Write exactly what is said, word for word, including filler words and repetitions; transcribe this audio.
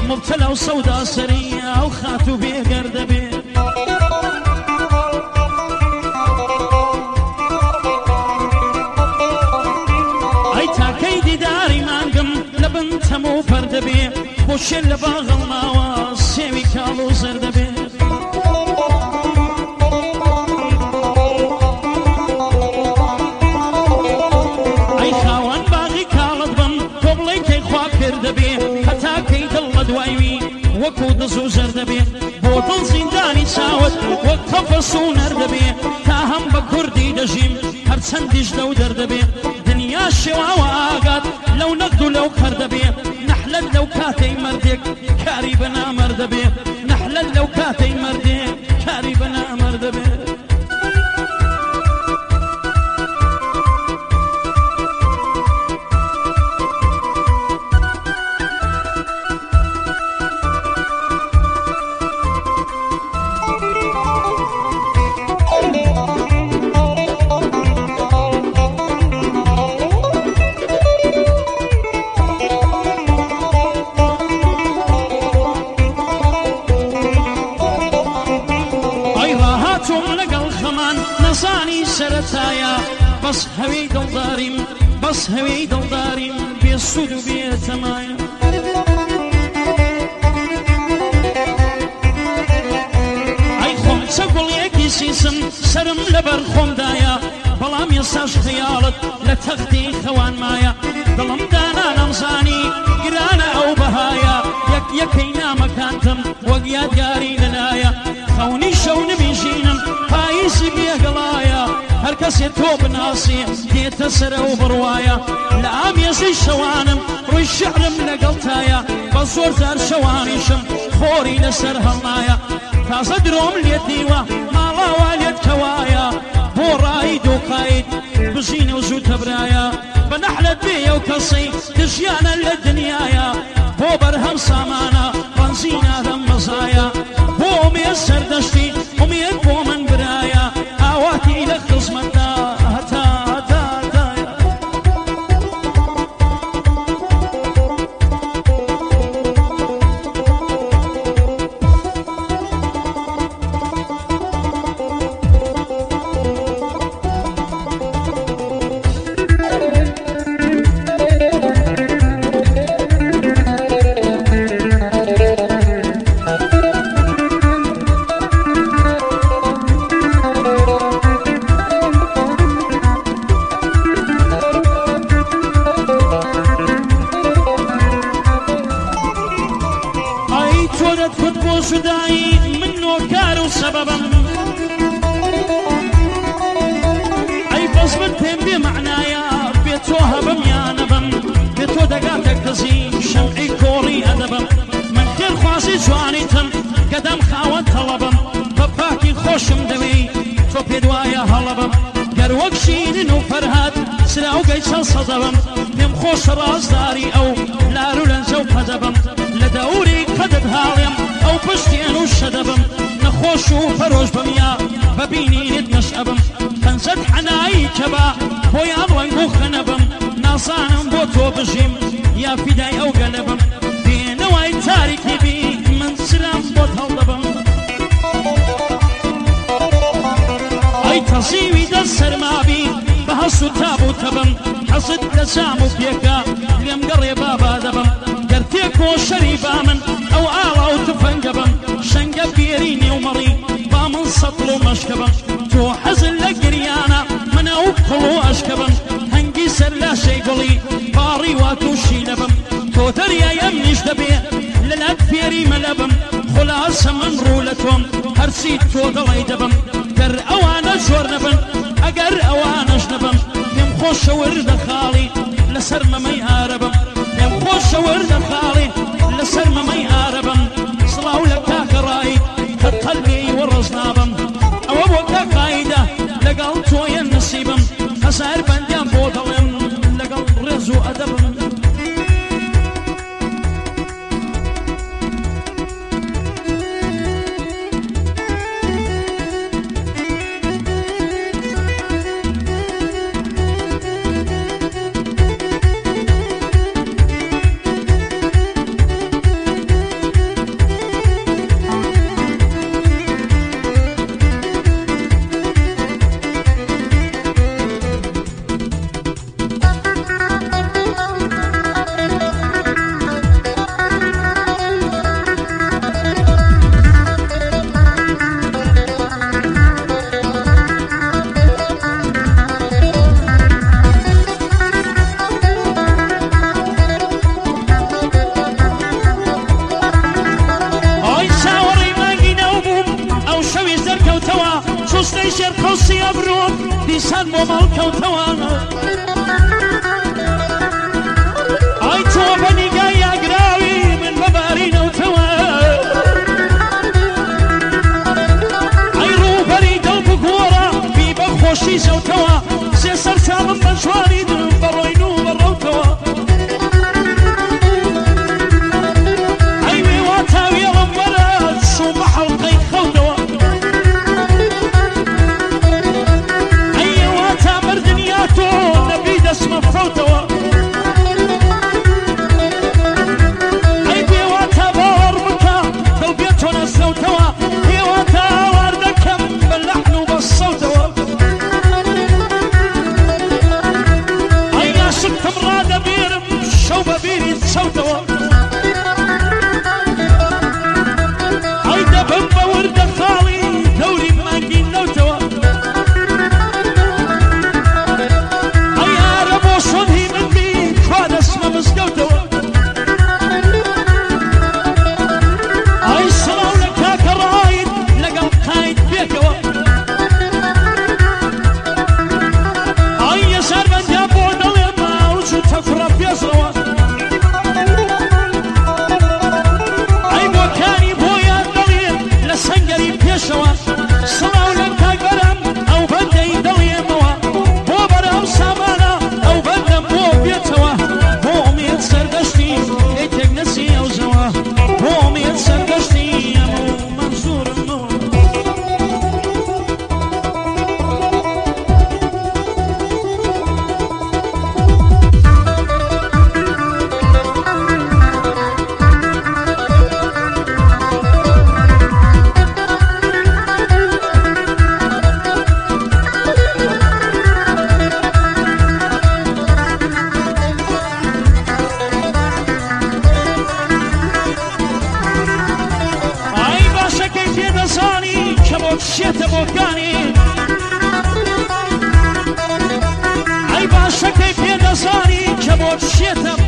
مبتلى وسودا سرية وخاتو بيقرد بيه اي تاكيدي داري مانقم لبن تمو فرد بيه بوشي لباغ الماواز سيوي كالو زرد بيه اي خاوان باغي كالد بم قبلي كي خوا كرد بيه حتى كيد الغدوايوي وكو دزو زرد بيه بوطن زنداني ساوت وقفصو نرد بيه تاهم بكردي دجيم هر چندش لو درد بيه دنيا شواوا آقاد لو نقدو لو خرد بيه نحلد لو كاتي مردك كاري بنا مرد بيه نحلد لو كاتي مردك كاري بنا مرد بيه نصاني سرتايا بس هوي دلداريم بس هوي دلداريم بيصود وبيتمايا اي خم تقول يكي سيسم سرم لبر خم دايا بلام يساش خيالت لتغتي خوان مايا دلم دانا نمزاني قرانا او بهايا يك يكينا مكانتم وقياد قاري لنايا خوني شون بيجينم فايسي بيقلايا هركسي توب ناسي ديت سر وبروايا لعام يزي شوانم روي الشعر ملقلتايا بصور زار شوانيشم خوري لسر هالنايا تازا دروم ليتيوا مالا واليت كوايا بو رايد وقايد بزين وزوت برايا بنحلت بيا وكسي تجيانا للدنيايا بو برهم سامانا بنزينا ذم مزايا بو ميسر دشتي وميت بو من برايا اواتي لخص منا هتا هتا هتايا شداي منو كارو سببا اي فصبتهم بمعنايا بيتو هبم يا نبم بيتو دقاتك تزي شمعي كوري ادبم من خير خواسي جوانيتم قدم خاوت طلبم بباكي خوشم دوي تو بيدوايا هلبم قروك شيرين وفرهاد سراو قيشل صدبم بيم خوش رازداري او لارو لنزو قدبم لدوري قدد هاليم او بشتين وشدبم نخوش وفروش بميا ببيني نتنشأبم تنزد حناي كبا بويان وانقو خنبم ناصانم بوتو بجيم يا فداي او قلبم بينواي تاريكي بي من سلام بوت هلبم اي تصيوي دسر ما بي بهسو تابو تبم حصد لسامو بيكا ليم قريبا بادبم قرتيكو شريبا من او آلا او تفنقبم شنقب بيريني ومري بامن سطلو مشكبم تو حزن لقريانا من اوكلو اشكبم هنقي سر لا شي قلي باري واتو شيلبم تو تريا يمنيش دبي للأكفيري ملبم خلاص من رولتهم هرسيت تو دلي دبم در اوانا جورنبن اقر اوانا جنبم يم خوش ورد خالي لسر ممي هاربم يم خوش ورد خالي لسر ممي هاربم صلاو لك رايد قلبي ورزنابم او ابوك قايدة لقل تويا نصيبم خسائر بنديان بوطلم لقل رزو ادبم خۆستەی ژێر قەوسی ئەبرۆم دیسان بۆ ماڵکەوتەوانە ئای تۆ بە نیگای یاگراوی من بەبارینەوتەوە ئەی ڕووبەری دڵ بگۆڕە بی بە خۆشی زەوتەوە سێ سەر چاوم بە جوانی دڵ بەڕۆین و بەڕەوتەوە ئەی وێوا تاویەڵم وەرە چوو بە حەڵقەی خەوتەوە ئەی ئێوا تا مردنیا تۆ نەبی دەسمە فەوتەوە ئەی بێوا تا باوەڕ بکە دڵ بێتۆ نەسەوتەوە هێوا تا ئاوار دەکەم بە لەحن و بە سەوتەوە ئەی عاشقتم ڕادەبێرم شەو بە بیری چەوتەوە ئەی دەبم بە وردە خاڵی دەوری مانگی نەوتەوە ئەی ئارە بۆ شۆنهی من بی کوا دەسمە مزگەوتەوە ئەی سڵاو لە کاکە ڕاید لەگەڵ قاید بێکەوە ئەی یەسار بەندیان بۆ دەڵێ ماوج و تەفرە پێزەوە ئەی بۆکانی بۆیان دەڵێ لە سەنگەری پێشەوە سڵاو لە کاکبەرم ئەو بەندەی دەڵێمەوە بۆ بەرەو سامانە ئەو بەندەم بۆ بێتەوە بۆ ئومێد سەردەشتی لێی تێک نەچی ئەو زەوە بۆ ئومێد سەردەشتی ئەمە مەنزوورمەوە ئای باشەکەی پێدەزانی کە بۆ چێتە بۆکانی ئەی باشەکەی پێدەزانی کە بۆ چێتە